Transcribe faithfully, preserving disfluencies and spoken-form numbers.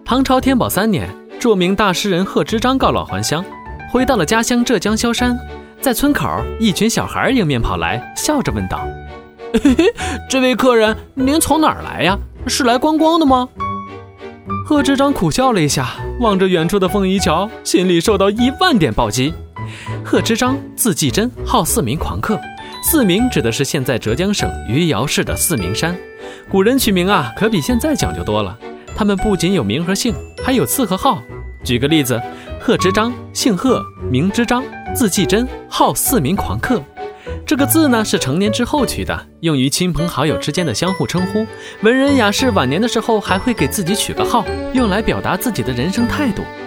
唐朝天宝三年，著名大诗人贺知章告老还乡，回到了家乡浙江萧山。在村口，一群小孩迎面跑来，笑着问道：嘿嘿，这位客人，您从哪儿来呀？是来观光的吗？贺知章苦笑了一下，望着远处的凤仪桥，心里受到一万点暴击。贺知章字季真，号四明狂客。四明指的是现在浙江省余姚市的四明山。古人取名啊，可比现在讲究多了。他们不仅有名和姓，还有字和号。举个例子，贺知章，姓贺，名知章，字季真，号四明狂客。这个字呢是成年之后取的，用于亲朋好友之间的相互称呼。文人雅士晚年的时候还会给自己取个号，用来表达自己的人生态度。